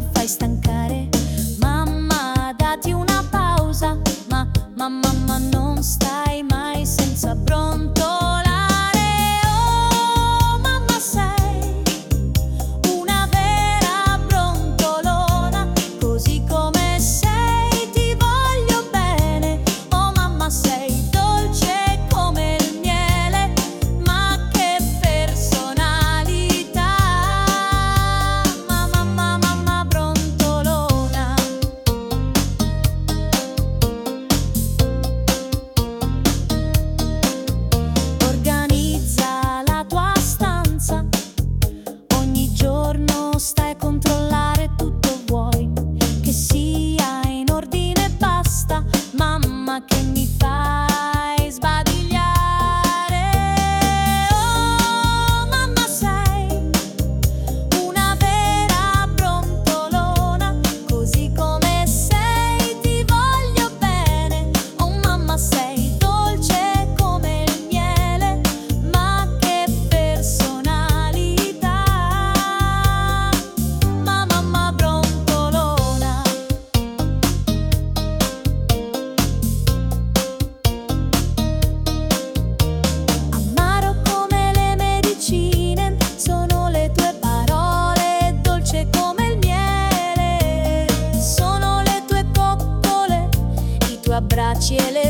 fai stancare. Mamma, dati una pausa, mamma, non stai mai senza brontolare. Oh, mamma, sei una vera brontolona, così come sei ti voglio bene. Oh, mamma, sei dolce come il miele, ma che personalità. Mamma brontolona. Organizza la tua stanza, ogni giorno stai a controllare tutto, vuoi che sia in ordine e basta. Mamma, che mi fai sbadigliare. Oh, mamma, sei una vera brontolona, così come sei ti voglio bene. Oh, mamma, sei dolce come il miele, ma che personalità. Mamma brontolona. Amaro come le medicine sono le tue parole, dolce come il miele sono le tue coccole, i tuoi abbracci e le